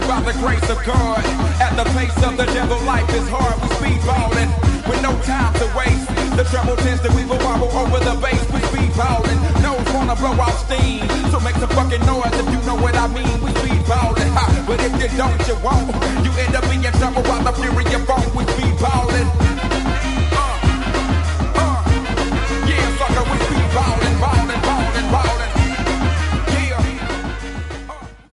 by the grace of God. At the pace of the devil, life is hard. We speedballing with no time to waste. The treble tends to weave a wobble over the bass. We speedballing. Nose wanna blow out steam, so make some fucking noise if you know what I mean. We speedballing, ha. But if you don't, you won't. You end up in trouble while the fury of phone. We speedballing.